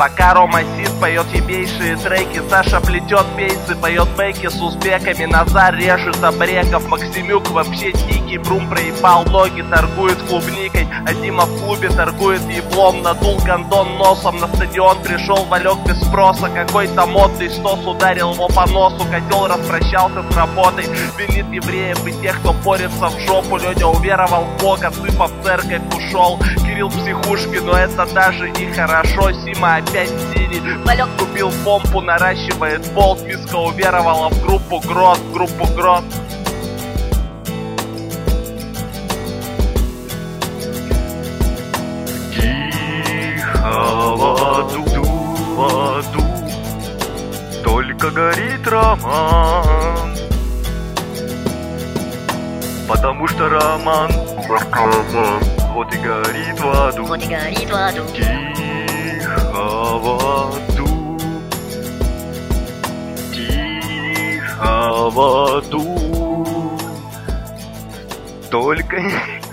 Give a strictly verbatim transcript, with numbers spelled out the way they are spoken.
Пока Рома Сид поет ебейшие треки, Саша плетет бейсы, поет бейки с узбеками, Назар режет обреков, Максимюк вообще дикий, Брум проебал ноги, торгует клубникой, а Дима в клубе торгует еблом, надул гондон носом, на стадион пришел Валек без спроса, какой-то модный стос ударил его по носу, котел распрощался с работой, винит евреев и тех, кто порется в жопу. Леня уверовал в Бога, сыпа в церковь ушел, Кирилл в психушке, но это даже и хорошо. Сима опять в синий, Валек купил помпу, наращивает болт, Миска уверовала в группу Грот, в группу Грот. Тихо в аду, в аду только горит роман, потому что роман вот и горит в аду, вот и горит в аду. Тихо в аду, тихо в аду, только